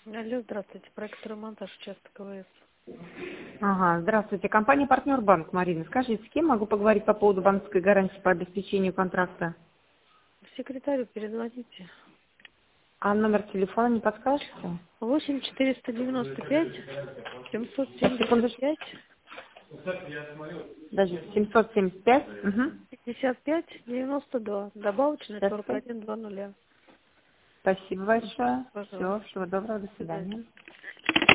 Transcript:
Алло, здравствуйте. Проект «Ремонтаж», участок КВС. Ага, здравствуйте. Компания «Партнер Банк», Марина. Скажите, с кем могу поговорить по поводу банковской гарантии по обеспечению контракта? Секретарю перезвоните. А номер телефона не подскажете? 8-495 Секундочку. 775 Даже 775. Угу. 55 92. Добавочный 55. 41 20. Спасибо большое. Пожалуйста. Все, всего доброго, до До свидания. свидания.